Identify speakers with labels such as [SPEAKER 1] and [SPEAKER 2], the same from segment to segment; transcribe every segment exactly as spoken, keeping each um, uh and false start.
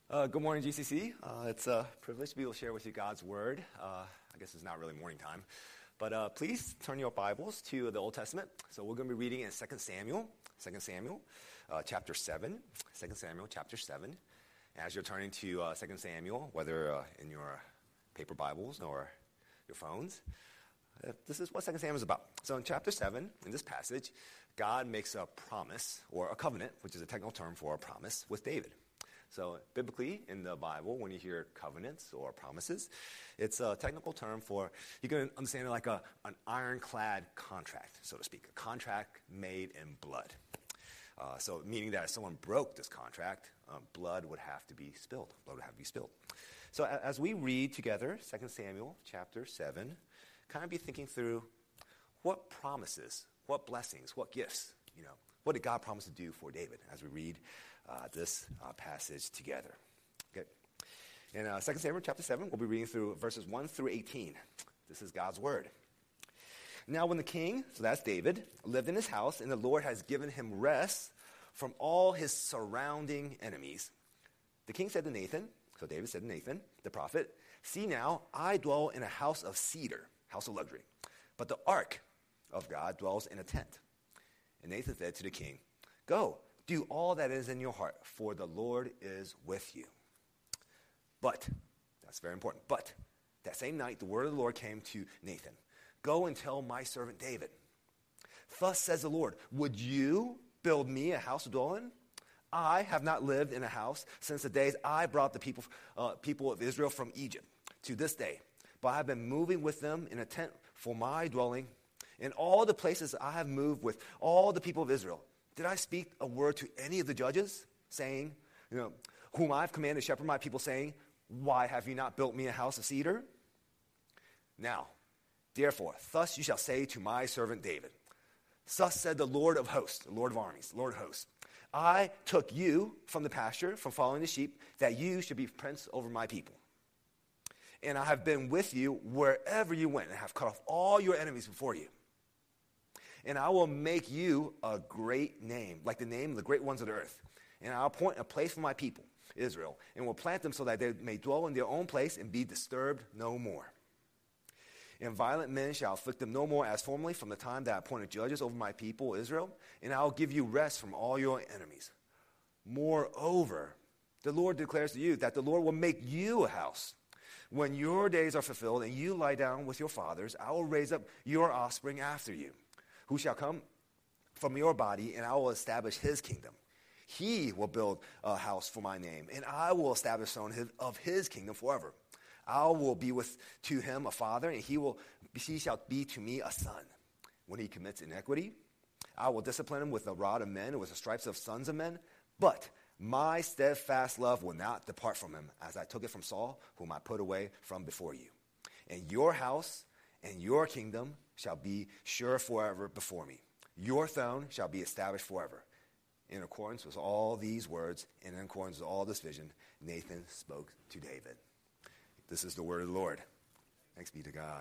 [SPEAKER 1] Uh, good morning, G C C. Uh, it's a privilege to be able to share with you God's Word. Uh, I guess it's not really morning time. But uh, please turn your Bibles to the Old Testament. So we're going to be reading in Second Samuel, Second Samuel, uh, chapter seven. Second Samuel, chapter seven. As you're turning to uh, Second Samuel, whether uh, in your paper Bibles or your phones, uh, this is what Second Samuel is about. So in chapter seven, in this passage, God makes a promise, or a covenant, which is a technical term for a promise, with David. So biblically, in the Bible, when you hear covenants or promises, it's a technical term for, you can understand it like a, an ironclad contract, so to speak, a contract made in blood. Uh, so meaning that if someone broke this contract, um, blood would have to be spilled. Blood would have to be spilled. So a- as we read together Second Samuel chapter seven, kind of be thinking through what promises, what blessings, what gifts, you know, what did God promise to do for David as we read Uh, this uh, passage together. Okay. In uh, Second Samuel chapter seven, we'll be reading through verses one through eighteen. This is God's word. Now when the king, so that's David, lived in his house, and the Lord has given him rest from all his surrounding enemies, the king said to Nathan, so David said to Nathan, the prophet, "See now, I dwell in a house of cedar, house of luxury, but the ark of God dwells in a tent." And Nathan said to the king, "Go, do all that is in your heart, for the Lord is with you." But, that's very important, but that same night the word of the Lord came to Nathan. "Go and tell my servant David, thus says the Lord, would you build me a house to dwell in? I have not lived in a house since the days I brought the people, uh, people of Israel from Egypt to this day, but I have been moving with them in a tent for my dwelling. In all the places I have moved with all the people of Israel, did I speak a word to any of the judges, saying, you know, whom I've commanded to shepherd my people, saying, why have you not built me a house of cedar? Now, therefore, thus you shall say to my servant David, thus said the Lord of hosts, the Lord of armies, Lord of hosts, I took you from the pasture, from following the sheep, that you should be prince over my people. And I have been with you wherever you went, and have cut off all your enemies before you. And I will make you a great name, like the name of the great ones of the earth. And I'll appoint a place for my people, Israel, and will plant them so that they may dwell in their own place and be disturbed no more. And violent men shall afflict them no more as formerly from the time that I appointed judges over my people, Israel. And I'll give you rest from all your enemies. Moreover, the Lord declares to you that the Lord will make you a house. When your days are fulfilled and you lie down with your fathers, I will raise up your offspring after you, who shall come from your body, and I will establish his kingdom. He will build a house for my name, and I will establish the throne of his kingdom forever. I will be with to him a father, and he will he shall be to me a son. When he commits iniquity, I will discipline him with the rod of men and with the stripes of sons of men. But my steadfast love will not depart from him, as I took it from Saul, whom I put away from before you. And your house and your kingdom shall be sure forever before me. Your throne shall be established forever. In accordance with all these words, and in accordance with all this vision, Nathan spoke to David. This is the word of the Lord. Thanks be to God.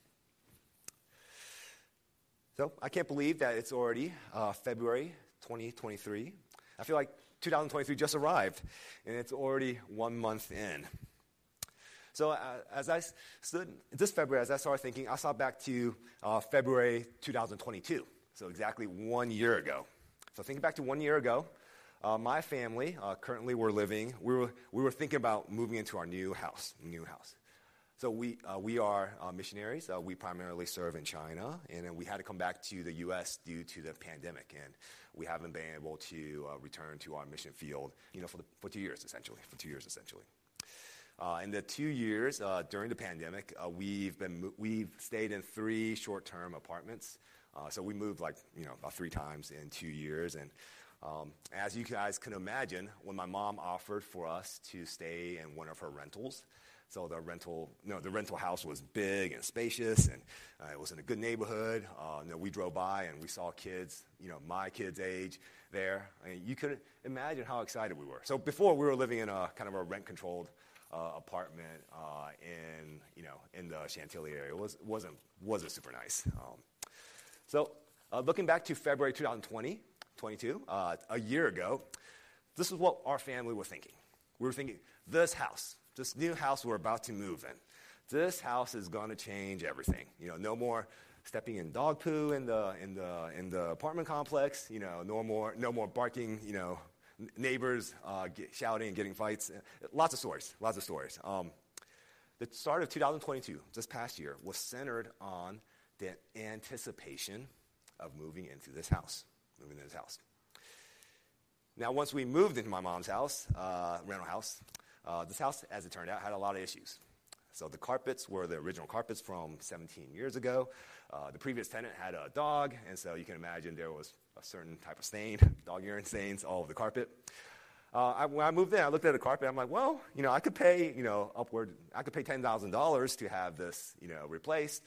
[SPEAKER 1] So, I can't believe that it's already uh, February twenty twenty-three. I feel like two thousand twenty-three just arrived, and it's already one month in. So uh, as I stood this February, as I started thinking, I saw back to uh, February two thousand twenty-two, so exactly one year ago. So thinking back to one year ago, uh, my family, uh, currently we're living, we were we were thinking about moving into our new house, new house. So we uh, we are uh, missionaries. Uh, we primarily serve in China, and then we had to come back to the U S due to the pandemic, and we haven't been able to uh, return to our mission field, you know, for the, for two years essentially, for two years essentially. Uh, in the two years uh, during the pandemic, uh, we've been we've stayed in three short-term apartments. Uh, so we moved like you know about three times in two years. And um, as you guys can imagine, when my mom offered for us to stay in one of her rentals, so the rental you know the rental house was big and spacious, and uh, it was in a good neighborhood. Uh, you know, we drove by and we saw kids, you know, my kids' age there. I mean, you could imagine how excited we were. So before we were living in a kind of a rent-controlled Uh, apartment uh, in you know in the Chantilly area. It was wasn't wasn't super nice. Um, so uh, looking back to February two thousand twenty, twenty-two, uh, a year ago, this is what our family were thinking. We were thinking, this house, this new house we're about to move in, this house is going to change everything. You know, no more stepping in dog poo in the in the in the apartment complex. You know, no more no more barking. You know, n- neighbors uh, get, shouting and getting fights. Lots of stories. Lots of stories. Um, the start of two thousand twenty-two, this past year, was centered on the anticipation of moving into this house. Moving into this house. Now, once we moved into my mom's house, uh, rental house, uh, this house, as it turned out, had a lot of issues. So the carpets were the original carpets from seventeen years ago. Uh, the previous tenant had a dog, and so you can imagine there was a certain type of stain, dog urine stains all over the carpet. Uh, I, when I moved in, I looked at the carpet. I'm like, well, you know, I could pay, you know, upward. I could pay ten thousand dollars to have this, you know, replaced,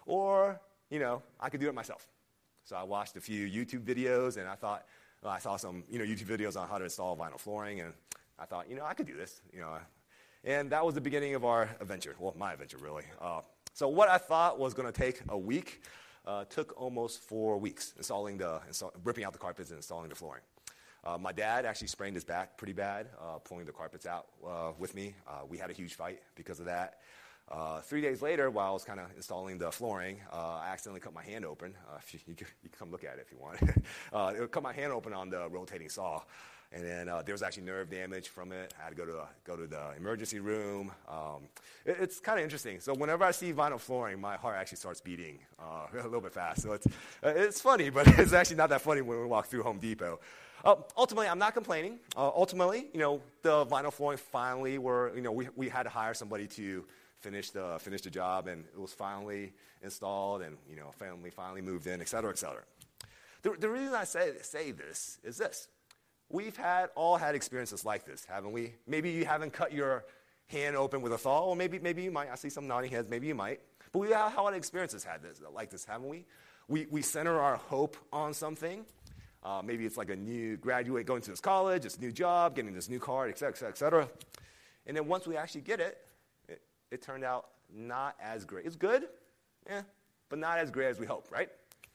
[SPEAKER 1] or you know, I could do it myself. So I watched a few YouTube videos, and I thought, well, I saw some, you know, YouTube videos on how to install vinyl flooring, and I thought, you know, I could do this, you know. And that was the beginning of our adventure. Well, my adventure, really. Uh, so what I thought was going to take a week uh, took almost four weeks installing the, install, ripping out the carpets and installing the flooring. Uh, my dad actually sprained his back pretty bad, uh, pulling the carpets out uh, with me. Uh, we had a huge fight because of that. Uh, three days later, while I was kind of installing the flooring, uh, I accidentally cut my hand open. Uh, you, you, can, you can come look at it if you want. uh, it cut my hand open on the rotating saw. And then uh, there was actually nerve damage from it. I had to go to uh, go to the emergency room. Um, it, it's kind of interesting. So whenever I see vinyl flooring, my heart actually starts beating uh, a little bit fast. So it's uh, it's funny, but it's actually not that funny when we walk through Home Depot. Uh, ultimately, I'm not complaining. Uh, ultimately, you know, the vinyl flooring finally were, you know, we we had to hire somebody to finish the finish the job, and it was finally installed, and you know, family finally moved in, et cetera, et cetera. The, the reason I say say this is this. We've had all had experiences like this, haven't we? Maybe you haven't cut your hand open with a saw, or maybe maybe you might. I see some nodding heads. Maybe you might. But we have had experiences had this like this, haven't we? We we center our hope on something. Uh, maybe it's like a new graduate going to this college, this new job, getting this new car, et cetera, et cetera, et cetera. And then once we actually get it, it, it turned out not as great. It's good, yeah, but not as great as we hoped, right?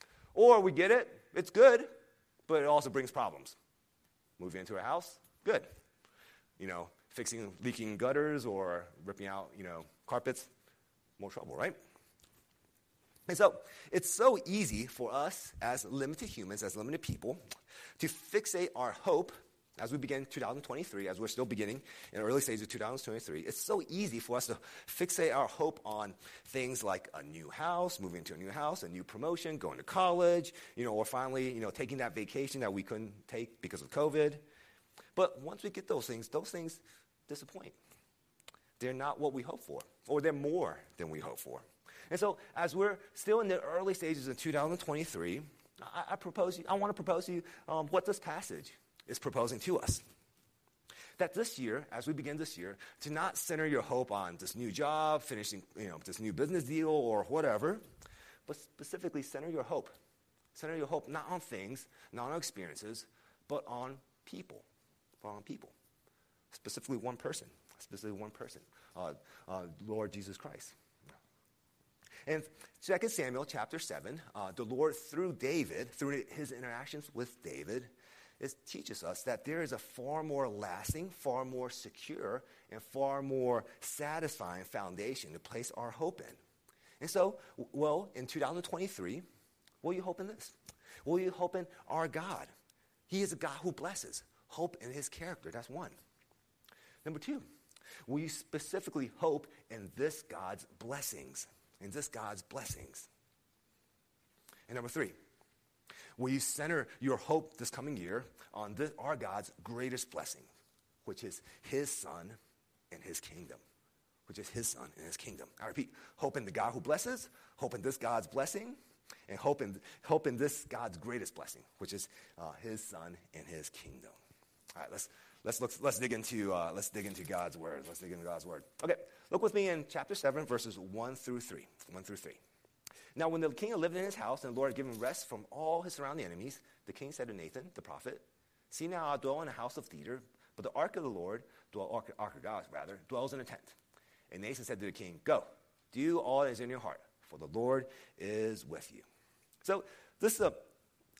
[SPEAKER 1] Or we get it, it's good, but it also brings problems. Moving into a house, good. You know, fixing leaking gutters or ripping out, you know, carpets, more trouble, right? And so it's so easy for us as limited humans, as limited people, to fixate our hope as we begin two thousand twenty-three, as we're still beginning in the early stages of two thousand twenty-three. It's so easy for us to fixate our hope on things like a new house, moving to a new house, a new promotion, going to college, you know, or finally, you know, taking that vacation that we couldn't take because of COVID. But once we get those things, those things disappoint. They're not what we hope for, or they're more than we hope for. And so as we're still in the early stages of two thousand twenty-three, I, I propose, I want to propose to you um, what this passage is proposing to us. That this year, as we begin this year, to not center your hope on this new job, finishing, you know, this new business deal or whatever, but specifically center your hope. Center your hope not on things, not on experiences, but on people. But on people. Specifically one person. Specifically one person. Uh, uh, Lord Jesus Christ. In Second Samuel chapter seven, uh, the Lord, through David, through his interactions with David, is teaches us that there is a far more lasting, far more secure, and far more satisfying foundation to place our hope in. And so, well, in two thousand twenty-three, will you hope in this? Will you hope in our God? He is a God who blesses. Hope in his character. That's one. Number two, will you specifically hope in this God's blessings? In this God's blessings. And number three, will you center your hope this coming year on this, our God's greatest blessing, which is his Son and his kingdom. Which is his Son and his kingdom. I repeat, hope in the God who blesses, hope in this God's blessing, and hope in, hope in this God's greatest blessing, which is uh, his Son and his kingdom. All right, let's let's look, let's dig into uh, let's dig into God's word. Let's dig into God's word. Okay, look with me in chapter seven, verses one through three. One through three. Now, when the king had lived in his house, and the Lord had given rest from all his surrounding enemies, the king said to Nathan, the prophet, "See now, I dwell in a house of cedar, but the ark of the Lord, dwell, ark, ark of God rather, dwells in a tent." And Nathan said to the king, "Go, do all that is in your heart, for the Lord is with you." So this is a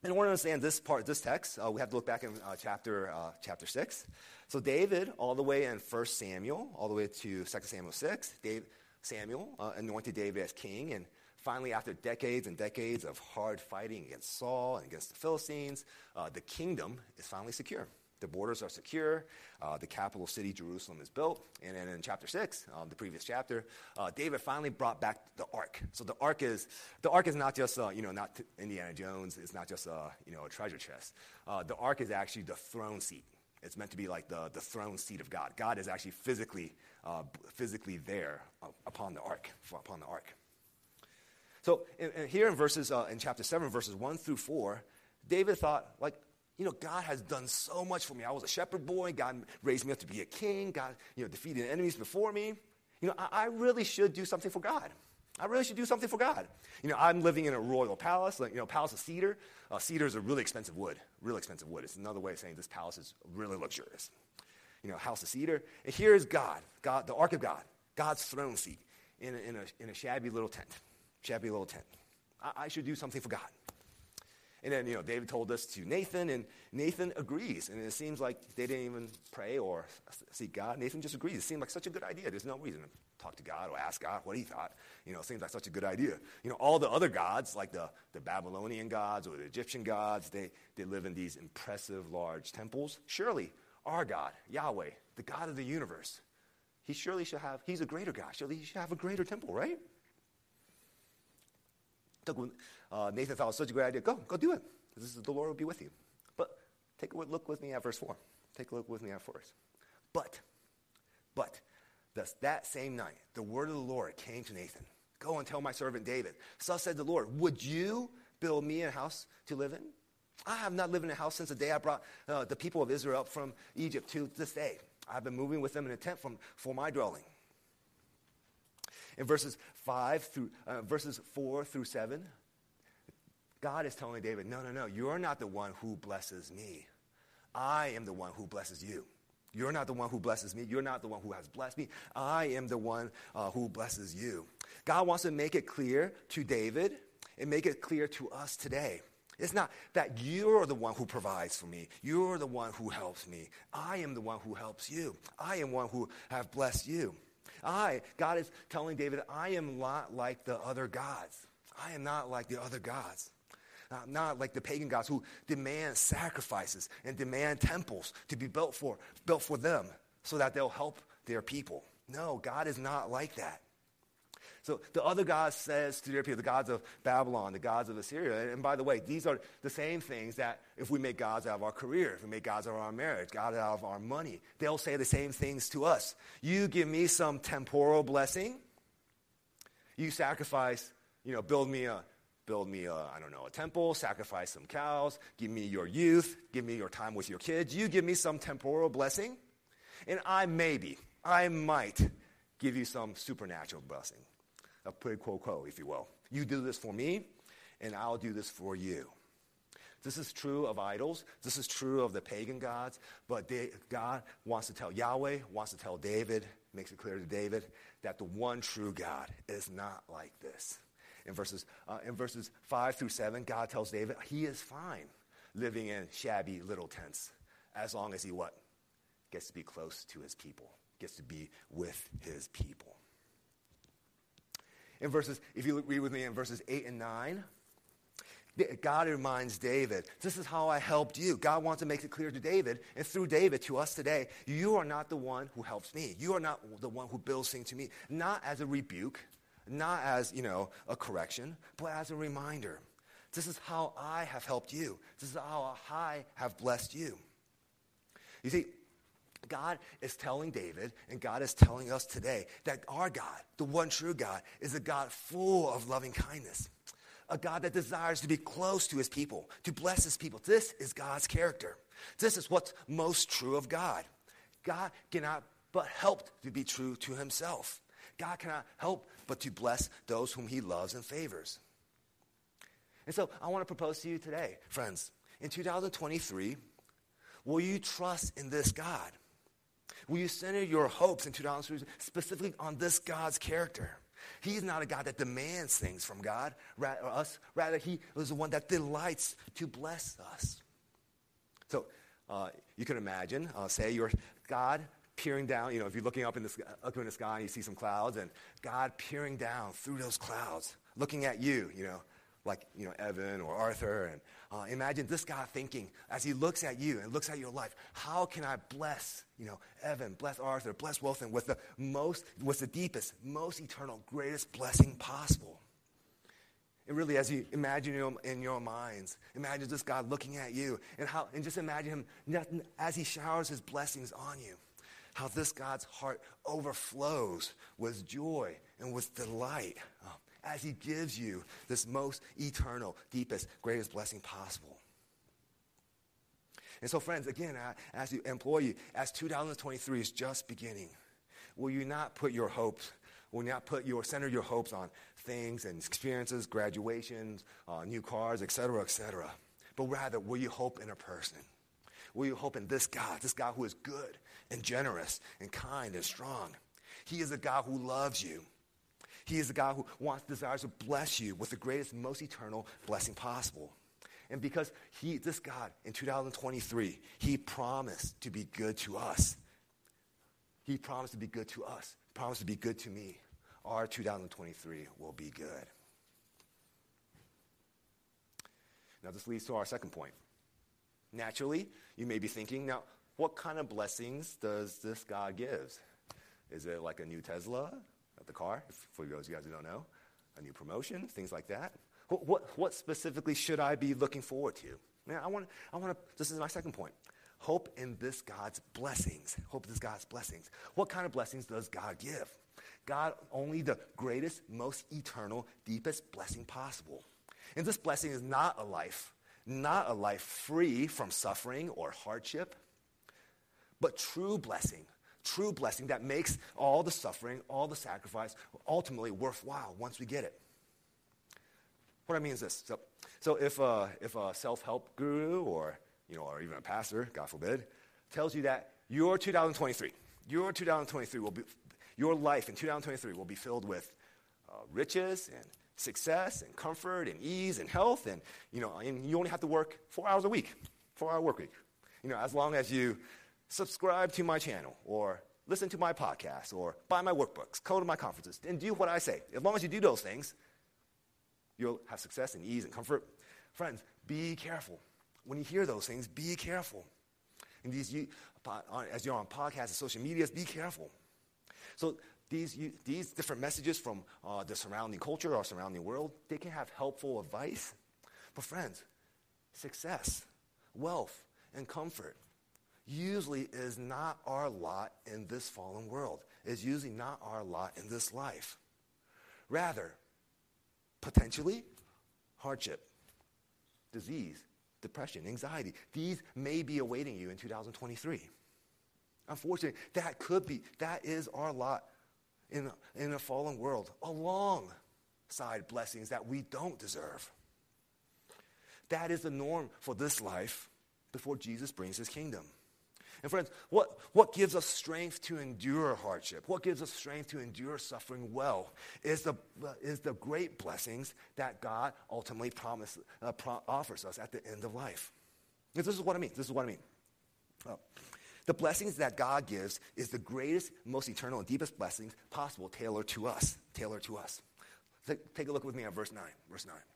[SPEAKER 1] In order to understand this part, this text, uh, we have to look back in uh, chapter uh, chapter six. So David, all the way in First Samuel, all the way to Second Samuel six, Dave, Samuel uh, anointed David as king, and finally, after decades and decades of hard fighting against Saul and against the Philistines, uh, the kingdom is finally secure. The borders are secure. Uh, the capital city, Jerusalem, is built. And then in chapter six, um, the previous chapter, uh, David finally brought back the ark. So the ark is the ark is not just uh, you know not Indiana Jones. It's not just uh, you know a treasure chest. Uh, the ark is actually the throne seat. It's meant to be like the, the throne seat of God. God is actually physically uh, physically there uh, upon the ark upon the ark. So in, in here in verses uh, in chapter seven, verses one through four, David thought, like, you know, God has done so much for me. I was a shepherd boy. God raised me up to be a king. God, you know, defeated enemies before me. You know, I, I really should do something for God. I really should do something for God. You know, I'm living in a royal palace, like, you know, palace of cedar. Uh, cedar is a really expensive wood, really expensive wood. It's another way of saying this palace is really luxurious. You know, house of cedar. And here is God, God, the ark of God, God's throne seat in a, in a, in a shabby little tent, shabby little tent. I, I should do something for God. And then, you know, David told this to Nathan, and Nathan agrees. And it seems like they didn't even pray or seek God. Nathan just agrees. It seemed like such a good idea. There's no reason to talk to God or ask God what he thought. You know, it seems like such a good idea. You know, all the other gods, like the, the Babylonian gods or the Egyptian gods, they, they live in these impressive large temples. Surely our God, Yahweh, the God of the universe, he surely should have, he's a greater God. Surely he should have a greater temple, right? Uh, Nathan thought it was such a great idea. Go, go do it. This is, the Lord will be with you. But take a look with me at verse four. Take a look with me at verse. But, but, thus that same night, the word of the Lord came to Nathan. Go and tell my servant David. Thus said the Lord, would you build me a house to live in? I have not lived in a house since the day I brought uh, the people of Israel up from Egypt to this day. I've been moving with them in a tent from, for my dwelling. In verses five through uh, verses four through seven, God is telling David, no, no, no, you're not the one who blesses me. I am the one who blesses you. You're not the one who blesses me. You're not the one who has blessed me. I am the one uh, who blesses you. God wants to make it clear to David and make it clear to us today. It's not that you're the one who provides for me. You're the one who helps me. I am the one who helps you. I am one who have blessed you. I, God is telling David, I am not like the other gods. I am not like the other gods. I'm not like the pagan gods who demand sacrifices and demand temples to be built for, built for them so that they'll help their people. No, God is not like that. So the other gods says to their people, the gods of Babylon, the gods of Assyria, and by the way, these are the same things that if we make gods out of our career, if we make gods out of our marriage, gods out of our money, they'll say the same things to us. You give me some temporal blessing. You sacrifice, you know, build me a, build me a, I don't know, a temple, sacrifice some cows, give me your youth, give me your time with your kids. You give me some temporal blessing, and I maybe, I might give you some supernatural blessing. A quid pro quo, if you will. You do this for me, and I'll do this for you. This is true of idols. This is true of the pagan gods. But they, God wants to tell Yahweh, wants to tell David, makes it clear to David, that the one true God is not like this. In verses, uh, in verses five through seven, God tells David he is fine living in shabby little tents as long as he what? Gets to be close to his people, gets to be with his people. In verses, if you read with me in verses eight and nine, God reminds David, this is how I helped you. God wants to make it clear to David, and through David to us today, you are not the one who helps me. You are not the one who builds things to me, not as a rebuke, not as, you know, a correction, but as a reminder. This is how I have helped you. This is how I have blessed you. You see, God is telling David, and God is telling us today, that our God, the one true God, is a God full of loving kindness. A God that desires to be close to his people, to bless his people. This is God's character. This is what's most true of God. God cannot but help to be true to himself. God cannot help but to bless those whom he loves and favors. And so I want to propose to you today, friends, in two thousand twenty-three, will you trust in this God? Will you center your hopes in two thousand twenty-three specifically on this God's character? He's not a God that demands things from God, or us. Rather, he is the one that delights to bless us. So uh, you can imagine, uh, say you're God peering down, you know, if you're looking up in, the sky, up in the sky and you see some clouds, and God peering down through those clouds, looking at you, you know, like, you know, Evan or Arthur. And uh, imagine this God thinking, as he looks at you and looks at your life, how can I bless, you know, Evan, bless Arthur, bless Wilson with the most, with the deepest, most eternal, greatest blessing possible? And really, as you imagine him in your minds, imagine this God looking at you, and how, and just imagine him as he showers his blessings on you, how this God's heart overflows with joy and with delight um, as he gives you this most eternal, deepest, greatest blessing possible. And so, friends, again, I ask you, implore you, as two thousand twenty-three is just beginning, will you not put your hopes, will you not put your, center your hopes on things and experiences, graduations, uh, new cars, et cetera, et cetera, but rather, will you hope in a person? Will you hope in this God, this God who is good and generous and kind and strong? He is a God who loves you. He is a God who wants, desires to bless you with the greatest, most eternal blessing possible. And because he, this God, in two thousand twenty-three, he promised to be good to us. He promised to be good to us, promised to be good to me. Our two thousand twenty-three will be good. Now, this leads to our second point. Naturally, you may be thinking, now, what kind of blessings does this God give? Is it like a new Tesla, the car, for those of you guys who don't know, a new promotion, things like that? What, what, what specifically should I be looking forward to? Now, I want, I want to. This is my second point. Hope in this God's blessings. Hope in this God's blessings. What kind of blessings does God give? God, only the greatest, most eternal, deepest blessing possible. And this blessing is not a life, not a life free from suffering or hardship, but true blessing. True blessing that makes all the suffering, all the sacrifice, ultimately worthwhile once we get it. What I mean is this. So, so if, uh, if a self-help guru or, you know, or even a pastor, God forbid, tells you that your two thousand twenty-three, your two thousand twenty-three will be, your life in two thousand twenty-three will be filled with uh, riches and success and comfort and ease and health, and, you know, and you only have to work four hours a week, four-hour work week. You know, as long as you subscribe to my channel, or listen to my podcast, or buy my workbooks, go to my conferences, and do what I say. As long as you do those things, you'll have success and ease and comfort. Friends, be careful. When you hear those things, be careful. And these, you, as you're on podcasts and social medias, be careful. So these, you, these different messages from uh, the surrounding culture or surrounding world, they can have helpful advice. But friends, success, wealth, and comfort usually is not our lot in this fallen world. It's usually not our lot in this life. Rather, potentially, hardship, disease, depression, anxiety. These may be awaiting you in two thousand twenty-three. Unfortunately, that could be, that is our lot in, in a fallen world, alongside blessings that we don't deserve. That is the norm for this life before Jesus brings his kingdom. And friends, what, what gives us strength to endure hardship, what gives us strength to endure suffering well, is the, is the great blessings that God ultimately promise, uh, pro- offers us at the end of life. This is what I mean. This is what I mean. Oh. The blessings that God gives is the greatest, most eternal, and deepest blessings possible tailored to us. Tailored to us. Take, take a look with me at verse nine. Verse nine.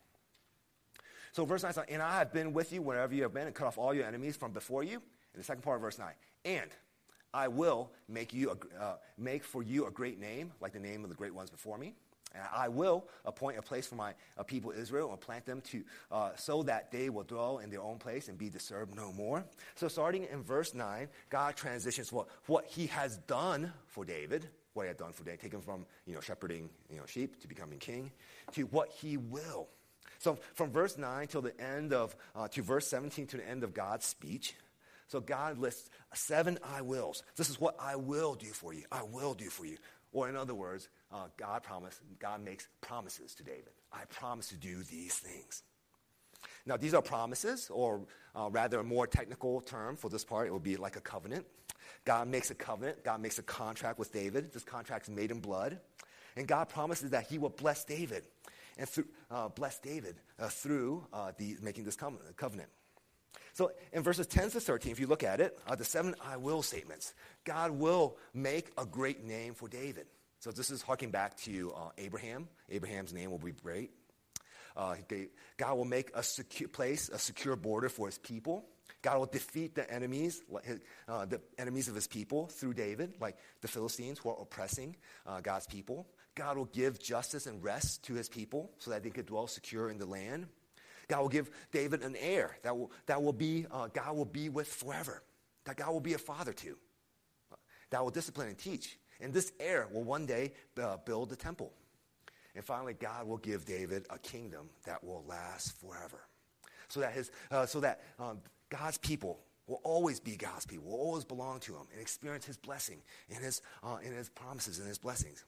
[SPEAKER 1] So verse nine says, and I have been with you wherever you have been and cut off all your enemies from before you. In the second part of verse nine, and I will make you a, uh, make for you a great name, like the name of the great ones before me. And I will appoint a place for my uh, people Israel and plant them to uh, so that they will dwell in their own place and be disturbed no more. So starting in verse nine, God transitions what, what he has done for David, what he had done for David, taken from, you know, shepherding, you know, sheep to becoming king, to what he will. So from verse nine till the end of, uh, to verse seventeen to the end of God's speech, so God lists seven I wills. This is what I will do for you. I will do for you. Or in other words, uh, God promise, God makes promises to David. I promise to do these things. Now, these are promises, or uh, rather a more technical term for this part, it would be like a covenant. God makes a covenant. God makes a contract with David. This contract is made in blood. And God promises that he will bless David and through, uh, bless David uh, through uh, the, making this covenant. So in verses ten to thirteen, if you look at it, uh, the seven I will statements, God will make a great name for David. So this is harking back to uh, Abraham. Abraham's name will be great. Uh, God will make a secure place, a secure border for his people. God will defeat the enemies, uh, the enemies of his people through David, like the Philistines who are oppressing uh, God's people. God will give justice and rest to his people so that they could dwell secure in the land. God will give David an heir that will that will be uh, God will be with forever. That God will be a father to. That will discipline and teach. And this heir will one day uh, build the temple. And finally, God will give David a kingdom that will last forever, so that his uh, so that um, God's people will always be God's people, will always belong to him, and experience his blessing and his uh, and his promises and his blessings.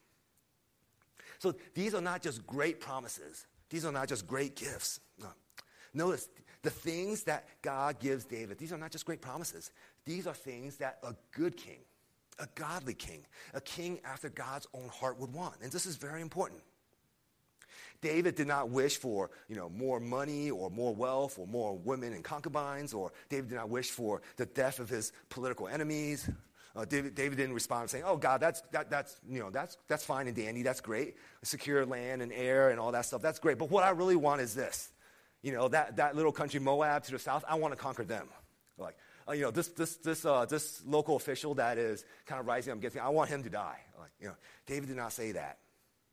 [SPEAKER 1] So these are not just great promises. These are not just great gifts. No. Notice the things that God gives David. These are not just great promises. These are things that a good king, a godly king, a king after God's own heart would want. And this is very important. David did not wish for, you know, more money or more wealth or more women and concubines, or David did not wish for the death of his political enemies. Uh, David, David didn't respond saying, "Oh God, that's that, that's you know that's that's fine and dandy, that's great, secure land and air and all that stuff, that's great. But what I really want is this, you know, that, that little country Moab to the south. I want to conquer them. Like, uh, you know, this this this uh, this local official that is kind of rising up against me. I want him to die." Like, you know, David did not say that.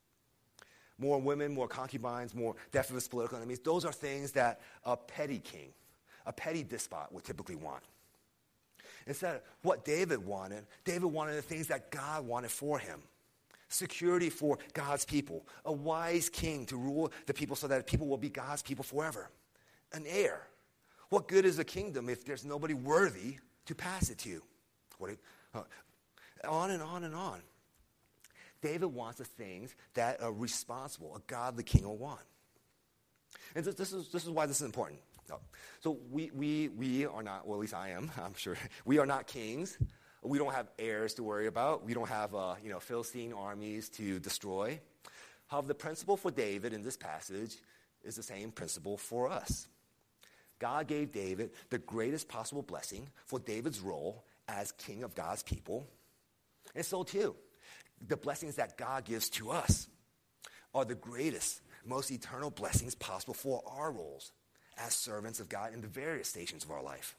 [SPEAKER 1] More women, more concubines, more death of his political enemies. Those are things that a petty king, a petty despot would typically want. Instead, what David wanted, David wanted the things that God wanted for him. Security for God's people. A wise king to rule the people so that people will be God's people forever. An heir. What good is a kingdom if there's nobody worthy to pass it to? What it, uh, on and on and on. David wants the things that a responsible, a godly king will want. And this, this is this is why this is important. So we we we are not, well, at least I am, I'm sure, we are not kings. We don't have heirs to worry about. We don't have uh, you know Philistine armies to destroy. However, the principle for David in this passage is the same principle for us. God gave David the greatest possible blessing for David's role as king of God's people. And so too, the blessings that God gives to us are the greatest, most eternal blessings possible for our roles as servants of God in the various stations of our life.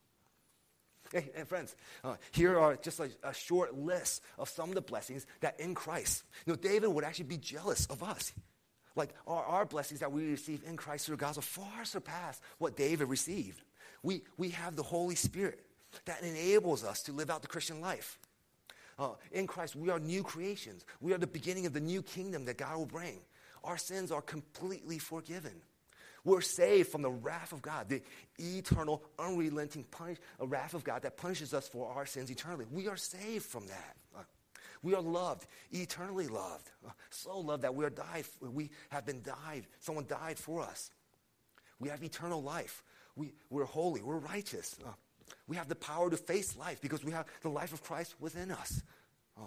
[SPEAKER 1] Hey, and friends, uh, here are just a, a short list of some of the blessings that in Christ, you know, David would actually be jealous of us. Like our, our blessings that we receive in Christ through the gospel far surpass what David received. We, we have the Holy Spirit that enables us to live out the Christian life. Uh, in Christ, we are new creations. We are the beginning of the new kingdom that God will bring. Our sins are completely forgiven. We're saved from the wrath of God, the eternal, unrelenting punish, uh, wrath of God that punishes us for our sins eternally. We are saved from that. Uh, we are loved, eternally loved, uh, so loved that we are died. We have been died. Someone died for us. We have eternal life. We, we're holy. We're righteous. Uh, we have the power to face life because we have the life of Christ within us. Oh.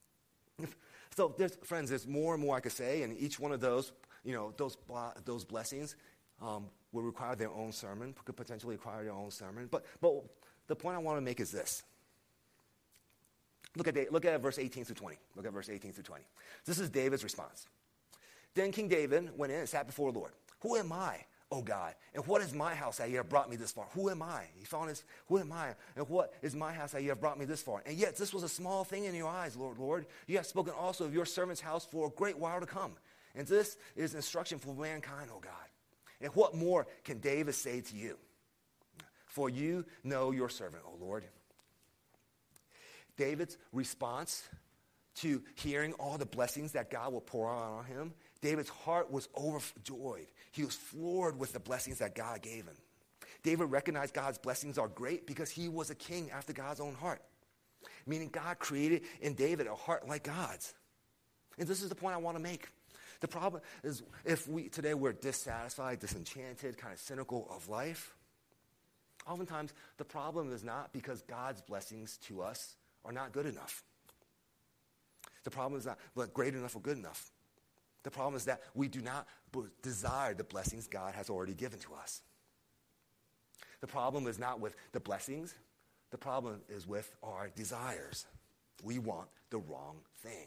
[SPEAKER 1] So, there's, friends, there's more and more I could say, and each one of those, you know, those those blessings um, will require their own sermon, could potentially require their own sermon. But but the point I want to make is this. Look at look at verse eighteen through twenty. Look at verse eighteen through twenty. This is David's response. Then King David went in and sat before the Lord. Who am I, O God? And what is my house that you have brought me this far? Who am I? He found his, who am I? And what is my house that you have brought me this far? And yet this was a small thing in your eyes, Lord, Lord. You have spoken also of your servant's house for a great while to come. And this is instruction for mankind, O God. And what more can David say to you? For you know your servant, O Lord. David's response to hearing all the blessings that God will pour out on him, David's heart was overjoyed. He was floored with the blessings that God gave him. David recognized God's blessings are great because he was a king after God's own heart. Meaning God created in David a heart like God's. And this is the point I want to make. The problem is if we today we're dissatisfied, disenchanted, kind of cynical of life, oftentimes the problem is not because God's blessings to us are not good enough. The problem is not but great enough or good enough. The problem is that we do not desire the blessings God has already given to us. The problem is not with the blessings. The problem is with our desires. We want the wrong thing.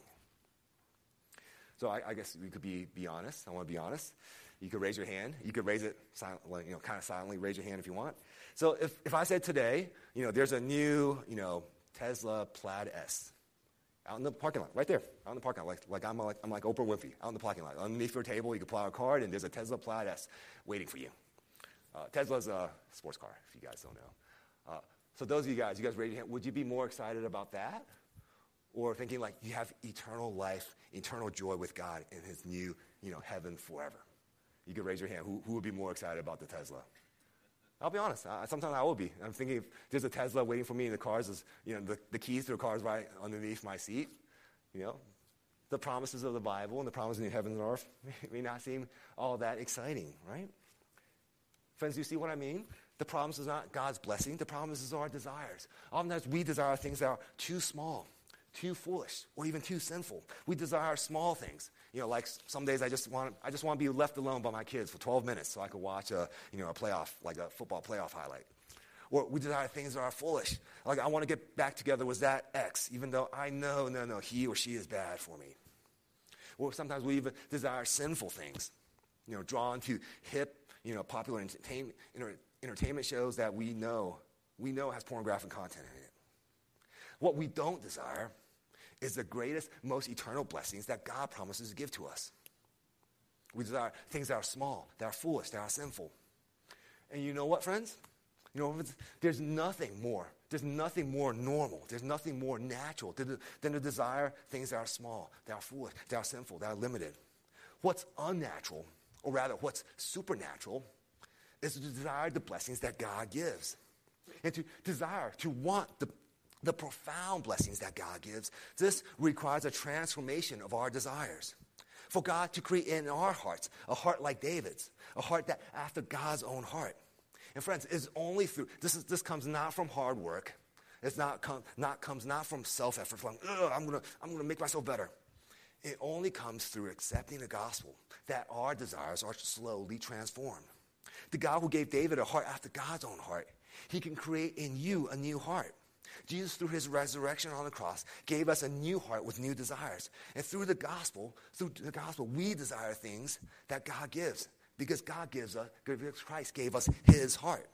[SPEAKER 1] So I, I guess we could be, be honest. I want to be honest. You could raise your hand. You could raise it silently, you know, kind of silently. Raise your hand if you want. So if, if I said today, you know, there's a new, you know, Tesla Plaid S out in the parking lot, right there, out in the parking lot, like, like I'm like I'm like Oprah Winfrey, out in the parking lot. Underneath your table, you can pull out a card, and there's a Tesla Plaid S waiting for you. Uh, Tesla's a sports car, if you guys don't know. Uh, so those of you guys, you guys raise your hand. Would you be more excited about that, or thinking like you have eternal life, eternal joy with God in His new, you know, heaven forever? You could raise your hand. Who, who would be more excited about the Tesla? I'll be honest. I, sometimes I will be. I'm thinking if there's a Tesla waiting for me in the cars, is, you know, the, the keys to the car is right underneath my seat. You know, the promises of the Bible and the promises in heaven and earth may not seem all that exciting, right? Friends, do you see what I mean? The promise is not God's blessing. The promise is our desires. Oftentimes we desire things that are too small, too foolish, or even too sinful. We desire small things. You know, like some days I just want I just want to be left alone by my kids for twelve minutes so I could watch a, you know, a playoff, like a football playoff highlight. Or we desire things that are foolish. Like I want to get back together with that ex, even though I know, no, no, he or she is bad for me. Or sometimes we even desire sinful things, you know, drawn to hip, you know, popular entertainment, entertainment shows that we know, we know has pornographic content in it. What we don't desire is the greatest, most eternal blessings that God promises to give to us. We desire things that are small, that are foolish, that are sinful. And you know what, friends? You know, there's nothing more. There's nothing more normal. There's nothing more natural than, than to desire things that are small, that are foolish, that are sinful, that are limited. What's unnatural, or rather what's supernatural, is to desire the blessings that God gives. And to desire, to want the The profound blessings that God gives, this requires a transformation of our desires. For God to create in our hearts a heart like David's, a heart that after God's own heart. And friends, it's only through, this is this comes not from hard work. It's not, come, not comes not from self-effort, from, I'm going to I'm gonna make myself better. It only comes through accepting the gospel that our desires are slowly transformed. The God who gave David a heart after God's own heart, He can create in you a new heart. Jesus, through His resurrection on the cross, gave us a new heart with new desires. And through the gospel, through the gospel, we desire things that God gives. Because God gives us, because Christ gave us His heart.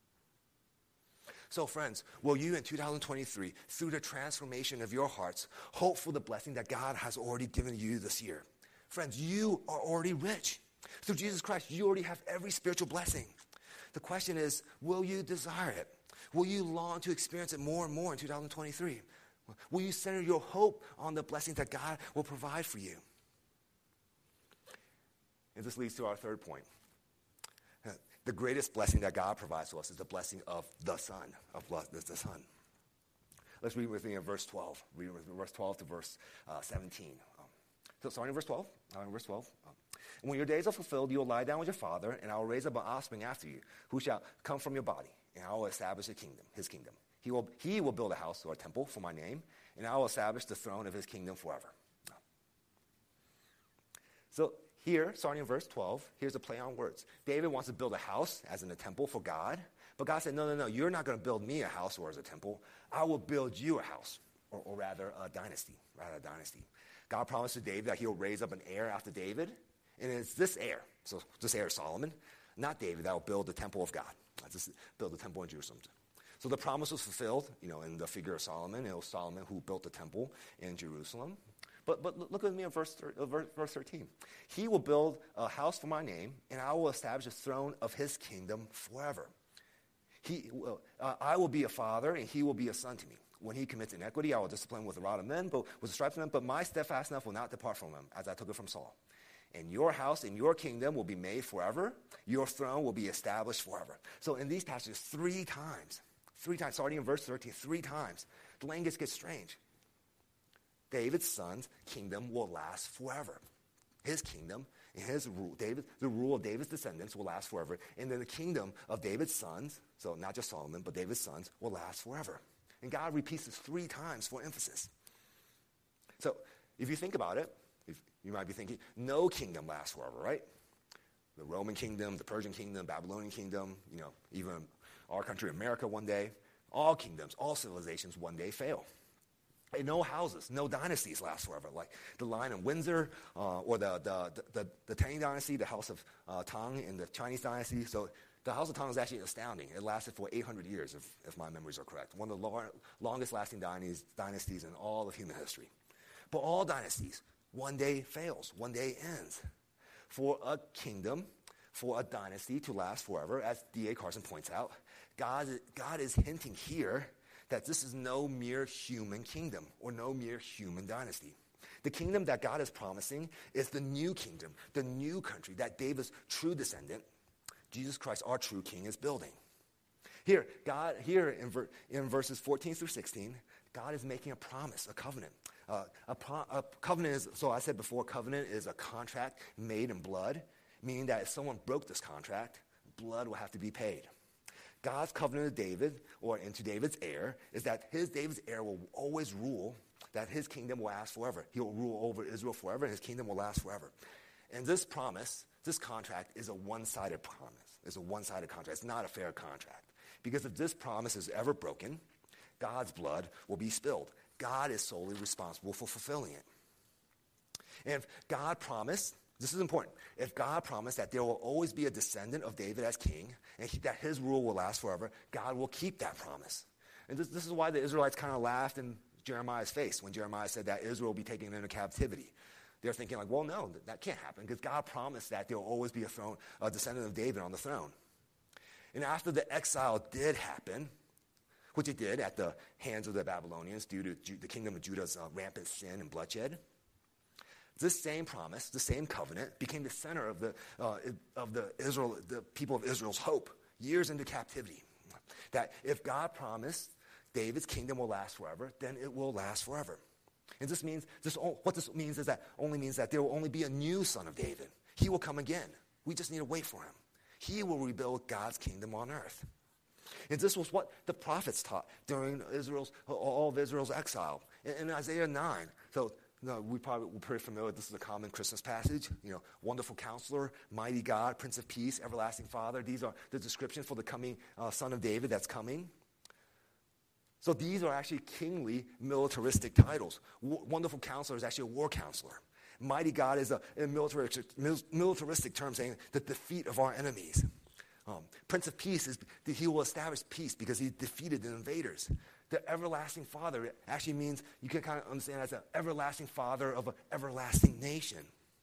[SPEAKER 1] So friends, will you in two thousand twenty-three, through the transformation of your hearts, hope for the blessing that God has already given you this year? Friends, you are already rich. Through Jesus Christ, you already have every spiritual blessing. The question is, will you desire it? Will you long to experience it more and more in two thousand twenty-three? Will you center your hope on the blessings that God will provide for you? And this leads to our third point. The greatest blessing that God provides to us is the blessing of the Son, of the Son. Let's read with me in verse twelve. Read with verse twelve to verse uh, seventeen. Um, so starting in verse twelve. Uh, in verse twelve. Um, and when your days are fulfilled, you will lie down with your father, and I will raise up an offspring after you, who shall come from your body, and I will establish a kingdom, his kingdom. He will, he will build a house or a temple for my name, and I will establish the throne of his kingdom forever. So here, starting in verse twelve, here's a play on words. David wants to build a house as in a temple for God, but God said, no, no, no, you're not going to build me a house or as a temple. I will build you a house, or, or rather a dynasty, rather a dynasty. God promised to David that he'll raise up an heir after David, and it's this heir, so this heir is Solomon, not David, that will build the temple of God. Just build the temple in Jerusalem. So the promise was fulfilled, you know, in the figure of Solomon. It was Solomon who built the temple in Jerusalem. But but look with me at verse, verse thirteen. He will build a house for my name, and I will establish the throne of his kingdom forever. He will, uh, I will be a father, and he will be a son to me. When he commits iniquity, I will discipline him with a rod of men, but with the stripes of men. But my steadfastness will not depart from him, as I took it from Saul. And your house and your kingdom will be made forever. Your throne will be established forever. So in these passages, three times, three times, starting in verse thirteen, three times, the language gets strange. David's son's kingdom will last forever. His kingdom and his rule, David, the rule of David's descendants will last forever. And then the kingdom of David's sons, so not just Solomon, but David's sons, will last forever. And God repeats this three times for emphasis. So if you think about it, if you might be thinking, no kingdom lasts forever, right? The Roman kingdom, the Persian kingdom, Babylonian kingdom, you know, even our country, America, one day, all kingdoms, all civilizations one day fail. And no houses, no dynasties last forever, like the line in Windsor uh, or the, the, the, the Tang dynasty, the House of uh, Tang in the Chinese dynasty. So the House of Tang is actually astounding. It lasted for eight hundred years, if, if my memories are correct. One of the lo- longest-lasting dynasties, dynasties in all of human history. But all dynasties, one day fails, one day ends. For a kingdom, for a dynasty to last forever, as D A Carson points out, God, God is hinting here that this is no mere human kingdom or no mere human dynasty. The kingdom that God is promising is the new kingdom, the new country that David's true descendant, Jesus Christ, our true king, is building. Here, God, here in, ver, in verses fourteen through sixteen, God is making a promise, a covenant. Uh, a, pro, a covenant is, so I said before, covenant is a contract made in blood, meaning that if someone broke this contract, blood will have to be paid. God's covenant to David, or into David's heir, is that his David's heir will always rule, that his kingdom will last forever. He will rule over Israel forever, and his kingdom will last forever. And this promise, this contract, is a one-sided promise. It's a one-sided contract. It's not a fair contract. Because if this promise is ever broken, God's blood will be spilled. God is solely responsible for fulfilling it. And if God promised, this is important, if God promised that there will always be a descendant of David as king, and he, that his rule will last forever, God will keep that promise. And this, this is why the Israelites kind of laughed in Jeremiah's face when Jeremiah said that Israel will be taken into captivity. They're thinking like, well, no, that, that can't happen, because God promised that there will always be a throne, a descendant of David on the throne. And after the exile did happen, which it did at the hands of the Babylonians due to Ju- the kingdom of Judah's uh, rampant sin and bloodshed, this same promise, the same covenant, became the center of the uh, of the Israel, the people of Israel's hope years into captivity. That if God promised David's kingdom will last forever, then it will last forever. And this means this what this means is that only means that there will only be a new son of David. He will come again. We just need to wait for him. He will rebuild God's kingdom on earth. And this was what the prophets taught during Israel's all of Israel's exile in, in Isaiah nine. So. No, we probably, we're pretty familiar. This is a common Christmas passage. You know, wonderful counselor, mighty God, Prince of Peace, everlasting Father. These are the descriptions for the coming uh, Son of David that's coming. So these are actually kingly, militaristic titles. W- wonderful counselor is actually a war counselor. Mighty God is a, a militaristic, militaristic term saying the defeat of our enemies. Um, Prince of Peace is that he will establish peace because he defeated the invaders. The everlasting Father actually means, you can kind of understand as an everlasting Father of an everlasting nation.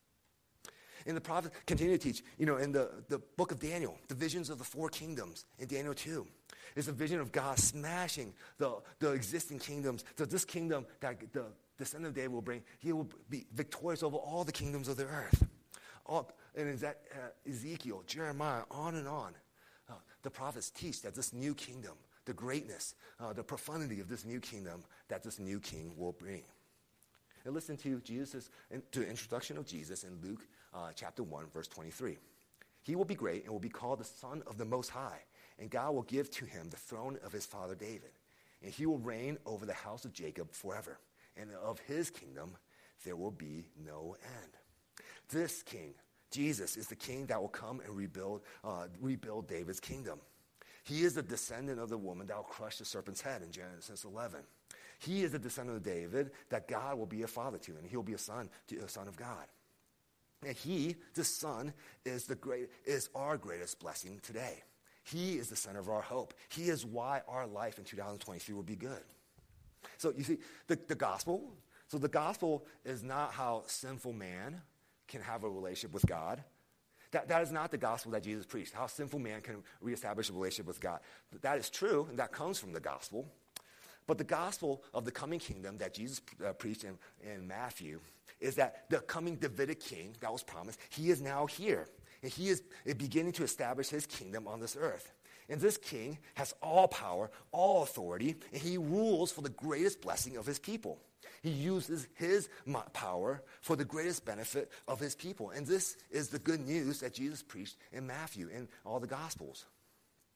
[SPEAKER 1] And the prophets continue to teach, you know, in the, the book of Daniel, the visions of the four kingdoms in Daniel two. It's a vision of God smashing the, the existing kingdoms. So this kingdom that the descendant of David will bring, he will be victorious over all the kingdoms of the earth. All, and is that uh, Ezekiel, Jeremiah, on and on. Uh, the prophets teach that this new kingdom, the greatness, uh, the profundity of this new kingdom that this new king will bring. And listen to Jesus' to the introduction of Jesus in Luke uh, chapter one, verse twenty-three. He will be great and will be called the Son of the Most High, and God will give to him the throne of his father David, and he will reign over the house of Jacob forever, and of his kingdom there will be no end. This king, Jesus, is the king that will come and rebuild uh, rebuild David's kingdom. He is the descendant of the woman that will crush the serpent's head in Genesis eleven. He is the descendant of David that God will be a father to, and he will be a son to a son of God. And he, the son, is the great is our greatest blessing today. He is the center of our hope. He is why our life in two thousand twenty-three will be good. So you see, the, the gospel, so the gospel is not how sinful man can have a relationship with God. That, that is not the gospel that Jesus preached, how sinful man can reestablish a relationship with God. That is true, and that comes from the gospel. But the gospel of the coming kingdom that Jesus uh, preached in, in Matthew is that the coming Davidic king that was promised, he is now here. And he is beginning to establish his kingdom on this earth. And this king has all power, all authority, and he rules for the greatest blessing of his people. He uses his power for the greatest benefit of his people. And this is the good news that Jesus preached in Matthew and all the Gospels.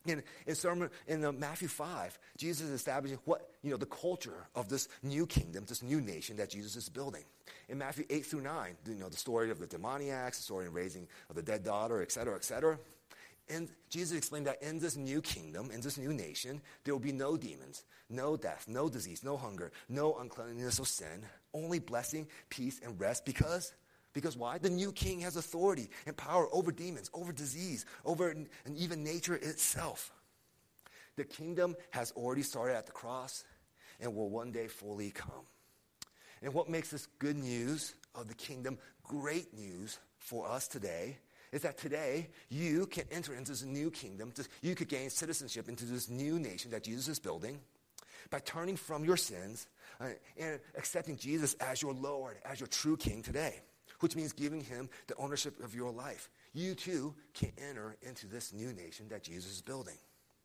[SPEAKER 1] In, in, sermon, in uh, Matthew five, Jesus is establishing what, you know, the culture of this new kingdom, this new nation that Jesus is building. In Matthew eight through nine, you know, the story of the demoniacs, the story of raising of the dead daughter, et cetera, et cetera. And Jesus explained that in this new kingdom, in this new nation, there will be no demons, no death, no disease, no hunger, no uncleanness or sin, only blessing, peace, and rest. Because, because why? The new king has authority and power over demons, over disease, over and even nature itself. The kingdom has already started at the cross and will one day fully come. And what makes this good news of the kingdom great news for us today is that today you can enter into this new kingdom. You could gain citizenship into this new nation that Jesus is building by turning from your sins uh, and accepting Jesus as your Lord, as your true king today, which means giving him the ownership of your life. You too can enter into this new nation that Jesus is building.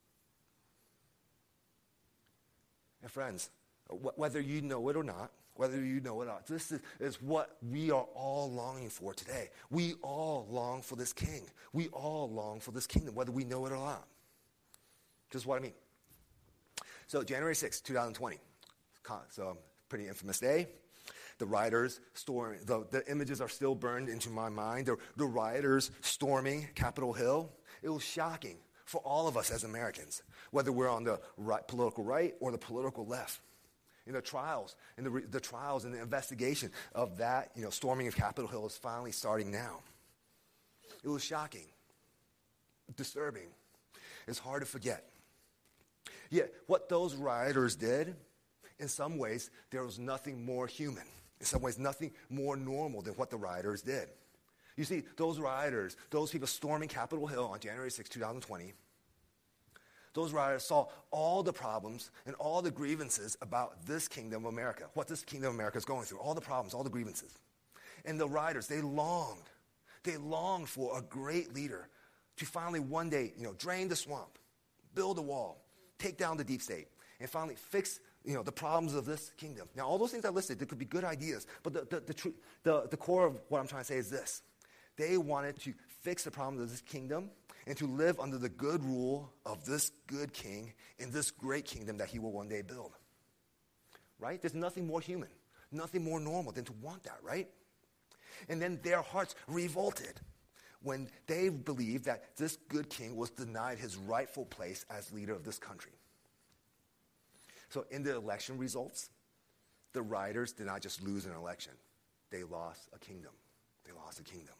[SPEAKER 1] And friends, wh- whether you know it or not, whether you know it or not, this is, is what we are all longing for today. We all long for this king. We all long for this kingdom, whether we know it or not. This is what I mean. So January sixth, twenty twenty. So a pretty infamous day. The rioters storming, the, the images are still burned into my mind. The, the rioters storming Capitol Hill. It was shocking for all of us as Americans, whether we're on the right, political right or the political left. In the trials, in the, the trials and the investigation of that, you know, storming of Capitol Hill is finally starting now. It was shocking, disturbing. It's hard to forget. Yet, what those rioters did, in some ways, there was nothing more human. In some ways, nothing more normal than what the rioters did. You see, those rioters, those people storming Capitol Hill on January sixth, twenty twenty, those rioters saw all the problems and all the grievances about this kingdom of America, what this kingdom of America is going through, all the problems, all the grievances. And the rioters, they longed, they longed for a great leader to finally one day, you know, drain the swamp, build a wall, take down the deep state, and finally fix, you know, the problems of this kingdom. Now, all those things I listed, they could be good ideas, but the, the, the, tr- the, the core of what I'm trying to say is this. They wanted to fix the problems of this kingdom and to live under the good rule of this good king in this great kingdom that he will one day build. Right? There's nothing more human, nothing more normal than to want that, right? And then their hearts revolted when they believed that this good king was denied his rightful place as leader of this country. So in the election results, the rioters did not just lose an election. They lost a kingdom. They lost a kingdom.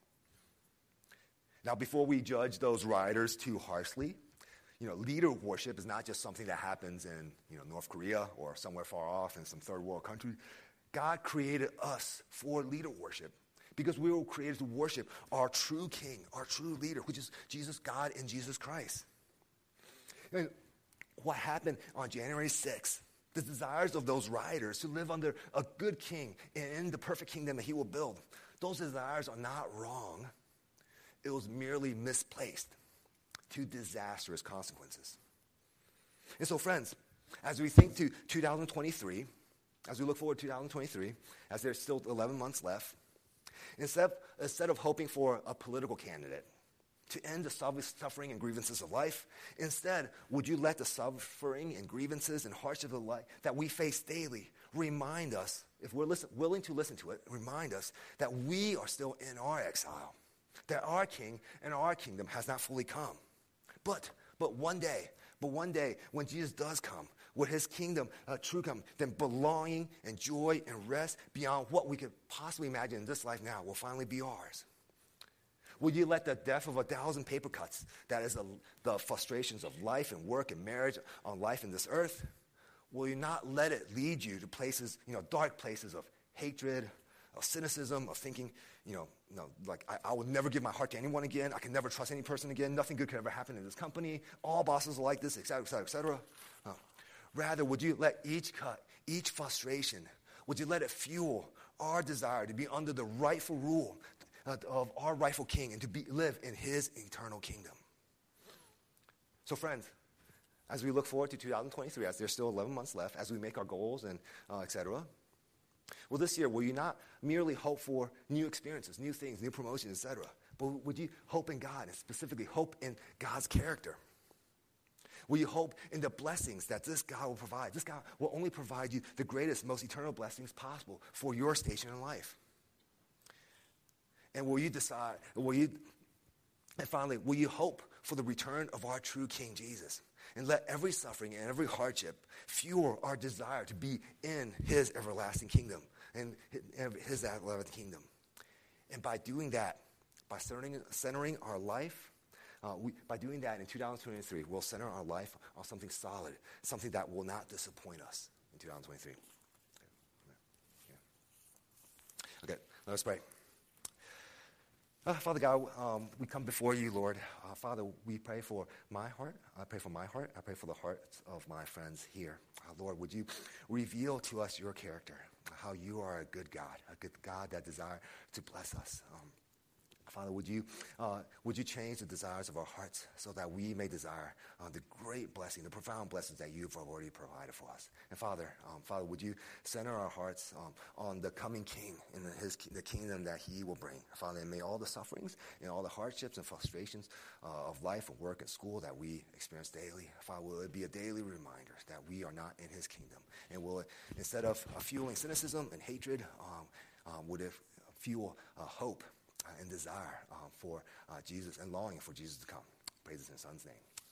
[SPEAKER 1] Now, before we judge those rioters too harshly, you know, leader worship is not just something that happens in, you know, North Korea or somewhere far off in some third world country. God created us for leader worship because we were created to worship our true king, our true leader, which is Jesus, God, and Jesus Christ. And what happened on January sixth, the desires of those rioters to live under a good king in the perfect kingdom that he will build, those desires are not wrong. It was merely misplaced to disastrous consequences. And so, friends, as we think to two thousand twenty-three, as we look forward to two thousand twenty-three, as there's still eleven months left, instead of, instead of hoping for a political candidate to end the suffering and grievances of life, instead, would you let the suffering and grievances and hardships of life that we face daily remind us, if we're listen, willing to listen to it, remind us that we are still in our exile, that our king and our kingdom has not fully come. But, but one day, but one day when Jesus does come, with his kingdom uh, true come, then belonging and joy and rest beyond what we could possibly imagine in this life now will finally be ours. Would you let the death of a thousand paper cuts, that is the, the frustrations of life and work and marriage on life in this earth, will you not let it lead you to places, you know, dark places of hatred, of cynicism, of thinking, you know, you know like I, I would never give my heart to anyone again. I can never trust any person again. Nothing good could ever happen in this company. All bosses are like this, et cetera, et cetera, et cetera. No. Rather, would you let each cut, each frustration, would you let it fuel our desire to be under the rightful rule uh, of our rightful king and to be, live in his eternal kingdom? So friends, as we look forward to two thousand twenty-three, as there's still eleven months left, as we make our goals and uh, et cetera, well, this year, will you not merely hope for new experiences, new things, new promotions, et cetera, but would you hope in God and specifically hope in God's character? Will you hope in the blessings that this God will provide? This God will only provide you the greatest, most eternal blessings possible for your station in life. And will you decide, will you, and finally, will you hope for the return of our true King Jesus? And let every suffering and every hardship fuel our desire to be in his everlasting kingdom and his everlasting kingdom. And by doing that, by centering, centering our life, uh, we, by doing that in two thousand twenty-three, we'll center our life on something solid, something that will not disappoint us in two thousand twenty-three. Okay, okay, let us pray. Uh, Father God, um, we come before you, Lord. Uh, Father, we pray for my heart. I pray for my heart. I pray for the hearts of my friends here. Uh, Lord, would you reveal to us your character, how you are a good God, a good God that desires to bless us. Um, Father, would you uh, would you change the desires of our hearts so that we may desire uh, the great blessing, the profound blessings that you've already provided for us. And Father, um, Father, would you center our hearts um, on the coming King and his the kingdom that he will bring. Father, and may all the sufferings and all the hardships and frustrations uh, of life and work and school that we experience daily, Father, will it be a daily reminder that we are not in his kingdom. And will it, instead of uh, fueling cynicism and hatred, um, um, would it fuel uh, hope and desire uh, for uh, Jesus and longing for Jesus to come. Praise his son's name.